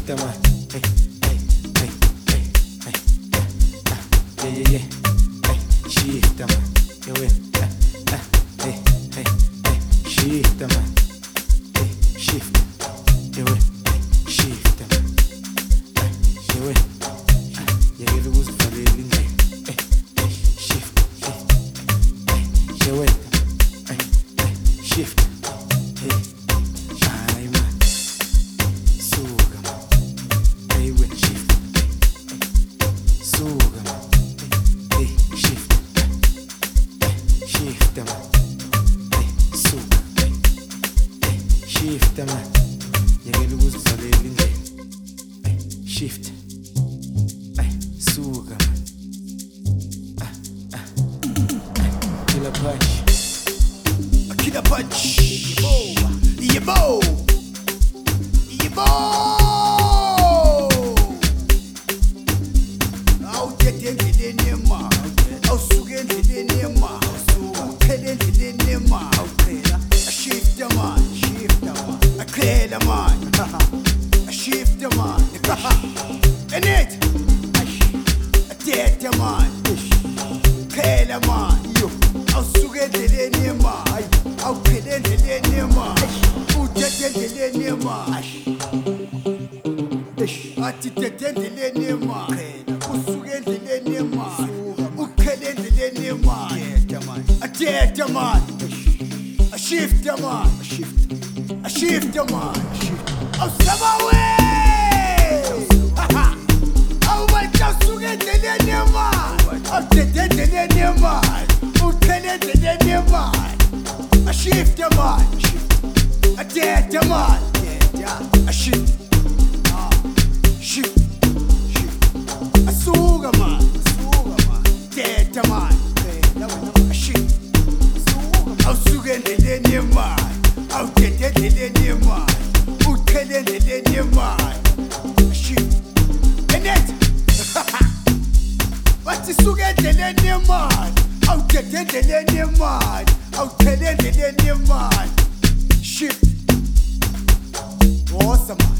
shifter man. Hey, hey, hey, hey, hey, yeah, yeah, yeah. Hey, shifter man. You win. Hey, hey, hey, shifter man. Hey, shift. You win. Shifter man. You win. You get the who's for the lingo. Hey, hey, shift. Hey, you win. Hey, hey, shift. Hey. Shift man, you get lose for the lingo. Shift, suga man. Killer punch, a killer punch. Yebo, yebo. Au tete nema, au suge nema, au kede nema. Shift man. I clear the man, I shift the man, in it, I take the man, clear the man, I'll sugar the nema, I'll pay the nema, who take the nema, I take the nema, who sugar the nema, who pay the nema, I take the man, I shift the man, I shift the man. I'll step away. I'll wait just to get the man. I'll take the man. I'll take the man. I shift the man. I take the man. I shift. Shift. I suga man. Take the man. I shift. I'll suga the man. I'll get the man. Who tell the man? Shit. And it. But the sugar the man. I'll get the man. I'll tell the man. Shit. Awesome.